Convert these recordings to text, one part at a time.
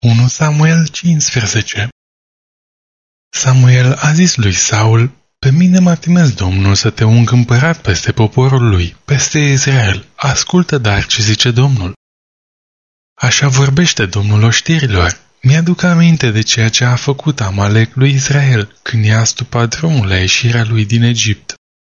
1 Samuel 15. Samuel a zis lui Saul: pe mine m-a trimis Domnul să te ung împărat peste poporul lui, peste Israel. Ascultă dar ce zice Domnul. Așa vorbește Domnul oștirilor. Mi-aduc aminte de ceea ce a făcut Amalek lui Israel când i-a stupat drumul la ieșirea lui din Egipt.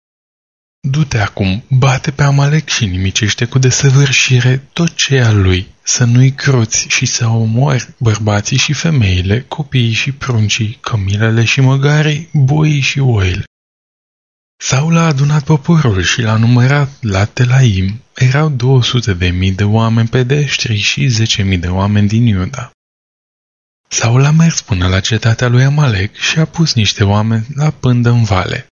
Du-te acum, bate pe Amalek și nimicește cu desăvârșire tot ce e al lui, să nu-i cruți și să omori bărbații și femeile, copiii și pruncii, cămilele și măgarii, boii și oile. Saul a adunat poporul și l-a numărat la Telaim. Erau 200.000 de oameni pedeștri și 10.000 de oameni din Iuda. Saul a mers până la cetatea lui Amalek și a pus niște oameni la pândă în vale.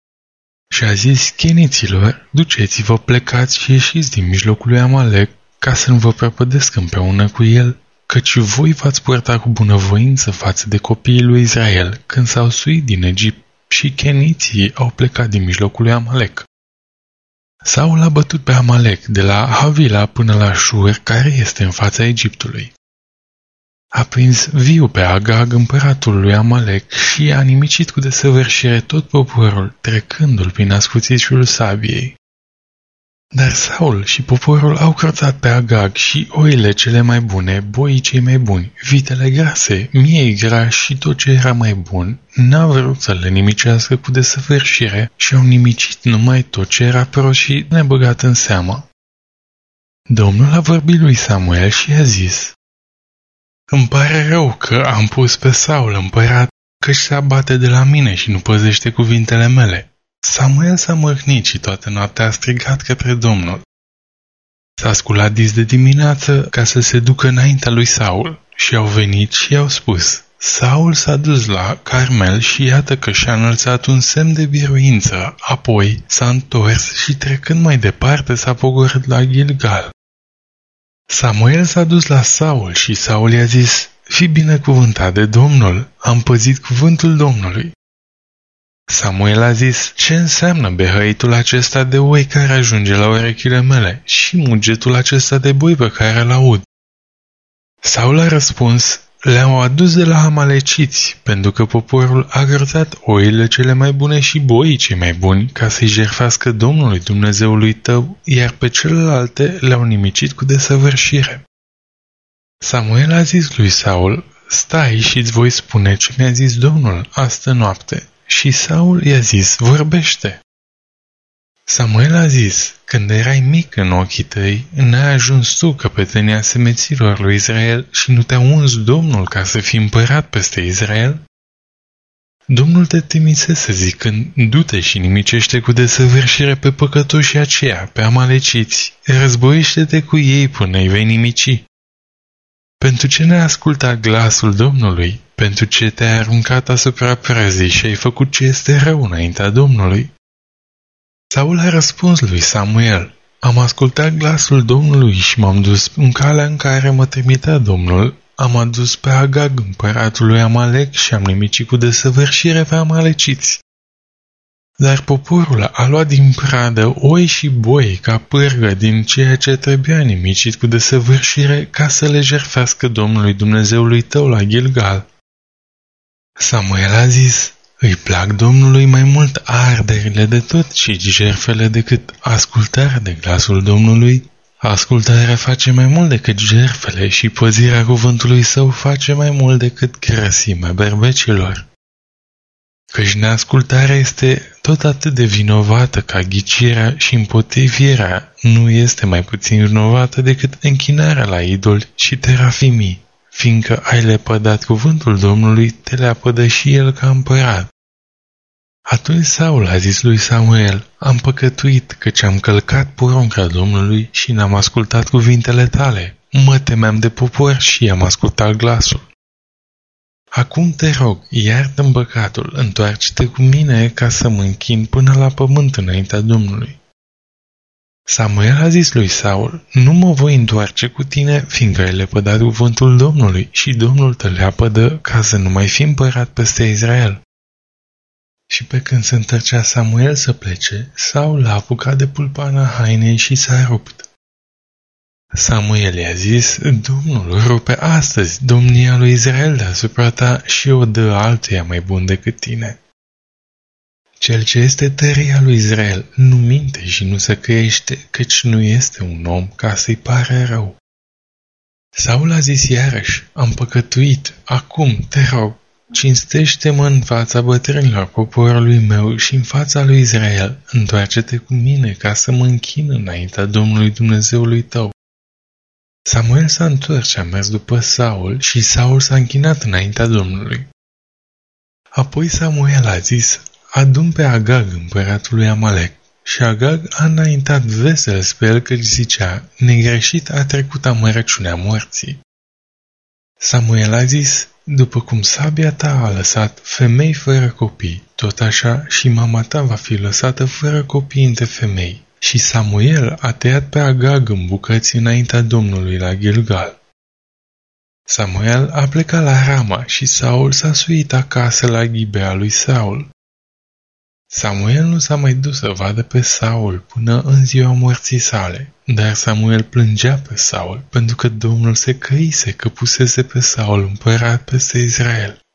Și a zis cheniților: duceți-vă, plecați și ieșiți din mijlocul lui Amalek, ca să nu vă prăpădesc împreună cu el, căci voi v-ați purta cu bunăvoință față de copiii lui Israel când s-au suit din Egipt și cheniții au plecat din mijlocul lui Amalek. Saul a bătut pe Amalek de la Havila până la Shur, care este în fața Egiptului. A prins viu pe Agag, împăratul lui Amalek, și a nimicit cu desăvârșire tot poporul, trecându-l prin ascuțișul sabiei. Dar Saul și poporul au cruțat pe Agag și oile cele mai bune, boii cei mai buni, vitele grase, miei grași și tot ce era mai bun, n-au vrut să le nimicească cu desăvârșire și au nimicit numai tot ce era prost și nebăgat în seamă. Domnul a vorbit lui Samuel și i-a zis: îmi pare rău că am pus pe Saul împărat, căci se abate de la mine și nu păzește cuvintele mele. Samuel s-a mâhnit și toată noaptea a strigat către Domnul. S-a sculat dis de dimineață ca să se ducă înaintea lui Saul și au venit și i-au spus: Saul s-a dus la Carmel și iată că și-a înălțat un semn de biruință, apoi s-a întors și trecând mai departe s-a pogorât la Gilgal. Samuel s-a dus la Saul și Saul i-a zis: fii binecuvântat de Domnul, am păzit cuvântul Domnului. Samuel a zis: ce înseamnă behăitul acesta de oi care ajunge la urechile mele și mugetul acesta de boi pe care îl aud? Saul a răspuns: le-au adus de la amaleciți, pentru că poporul a grătat oile cele mai bune și boii cei mai buni ca să-i jertfească Domnului Dumnezeului tău, iar pe celelalte le-au nimicit cu desăvârșire. Samuel a zis lui Saul: stai și îți voi spune ce mi-a zis Domnul astă noapte. Și Saul i-a zis: vorbește. Samuel a zis: când erai mic în ochii tăi, n-ai ajuns tu căpetenia semeților lui Israel și nu te-a uns Domnul ca să fii împărat peste Israel? Domnul te trimisese zicând: du-te și nimicește cu desăvârșire pe păcătoșii aceia, pe amaleciți, războiește-te cu ei până îi vei nimici. Pentru ce ne-ai ascultat glasul Domnului? Pentru ce te-ai aruncat asupra prăzii și ai făcut ce este rău înaintea Domnului? Saul a răspuns lui Samuel: am ascultat glasul Domnului și m-am dus în calea în care mă trimitea Domnul. Am adus pe Agag, împăratul lui Amalek, și am nimicit cu desăvârșire pe amaleciți. Dar poporul a luat din pradă oi și boi ca pârgă din ceea ce trebuia nimicit cu desăvârșire ca să le jertfească Domnului Dumnezeului tău la Gilgal. Samuel a zis: îi plac Domnului mai mult arderile de tot și jertfele decât ascultarea de glasul Domnului. Ascultarea face mai mult decât jertfele și păzirea cuvântului său face mai mult decât grăsimea berbecilor. Căci neascultarea este tot atât de vinovată ca ghicirea și împotrivirea nu este mai puțin vinovată decât închinarea la idoli și terafimii, fiindcă ai lepădat cuvântul Domnului, te lepădă și el ca împărat. Atunci Saul a zis lui Samuel: am păcătuit căci am călcat porunca Domnului și n-am ascultat cuvintele tale. Mă temeam de popor și am ascultat glasul. Acum te rog, iartă-mi păcatul, întoarce-te cu mine ca să mă închin până la pământ înaintea Domnului. Samuel a zis lui Saul: nu mă voi întoarce cu tine, fiindcă ai lepădat cuvântul Domnului și Domnul te leapădă ca să nu mai fii împărat peste Israel. Și pe când se întorcea Samuel să plece, Saul l-a apucat de pulpana hainei și s-a rupt. Samuel i-a zis, Domnul rupe astăzi domnia lui Israel deasupra ta și o dă altuia mai bun decât tine. Cel ce este tăria lui Israel nu minte și nu se căiește, căci nu este un om ca să-i pare rău. Saul a zis iarăși, am păcătuit, acum te rog, cinstește-mă în fața bătrânilor poporului meu și în fața lui Israel, întoarce-te cu mine ca să mă închin înaintea Domnului Dumnezeului tău. Samuel s-a întors și a mers după Saul și Saul s-a închinat înaintea Domnului. Apoi Samuel a zis, adu-mi pe Agag, împăratul lui Amalek. Și Agag a înaintat vesel spre el căci zicea, negreșit a trecut amărăciunea morții. Samuel a zis, după cum sabia ta a lăsat femei fără copii, tot așa și mama ta va fi lăsată fără copii între femei. Și Samuel a tăiat pe Agag în bucăți înaintea Domnului la Gilgal. Samuel a plecat la Rama și Saul s-a suit acasă la Ghibea lui Saul. Samuel nu s-a mai dus să vadă pe Saul până în ziua morții sale, dar Samuel plângea pe Saul pentru că Domnul se căise că pusese pe Saul împărat peste Israel.